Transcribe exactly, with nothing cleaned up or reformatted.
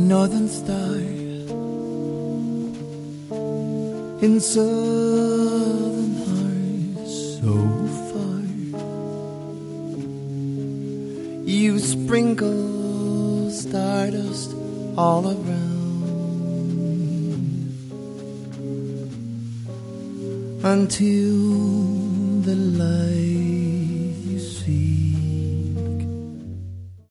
northern star in southern heart so far. You sprinkle stardust all around until the light